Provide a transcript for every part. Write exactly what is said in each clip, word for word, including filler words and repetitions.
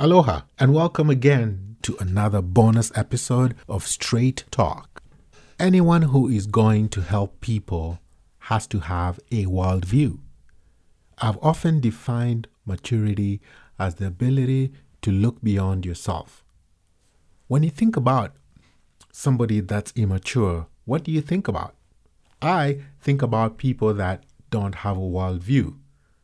Aloha and welcome again to another bonus episode of Straight Talk. Anyone who is going to help people has to have a worldview. I've often defined maturity as the ability to look beyond yourself. When you think about somebody that's immature, what do you think about? I think about people that don't have a worldview,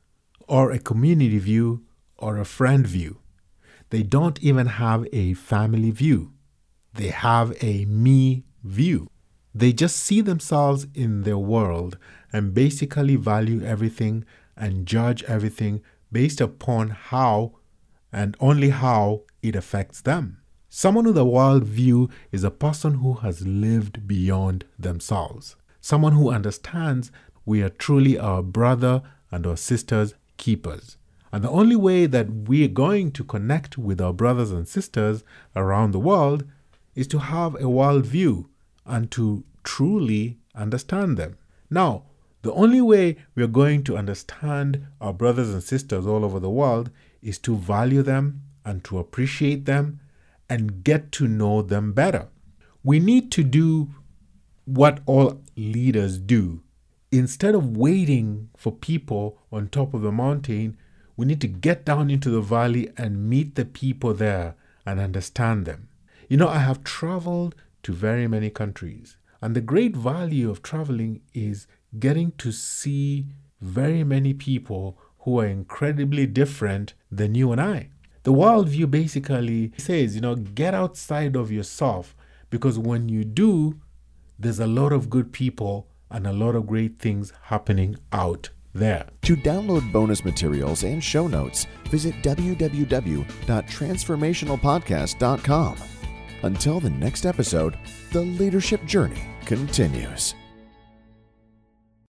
or a community view, or a friend view. They don't even have a family view. They have a me view. They just see themselves in their world and basically value everything and judge everything based upon how and only how it affects them. Someone with a worldview is a person who has lived beyond themselves. Someone who understands we are truly our brother and our sister's keepers. And the only way that we're going to connect with our brothers and sisters around the world is to have a worldview and to truly understand them. Now, the only way we're going to understand our brothers and sisters all over the world is to value them and to appreciate them and get to know them better. We need to do what all leaders do. Instead of waiting for people on top of the mountain, we need to get down into the valley and meet the people there and understand them. You know, I have traveled to very many countries, and the great value of traveling is getting to see very many people who are incredibly different than you and I. The worldview basically says, you know, get outside of yourself, because when you do, there's a lot of good people and a lot of great things happening out there. To download bonus materials and show notes, visit w w w dot transformational podcast dot com. Until the next episode, the leadership journey continues.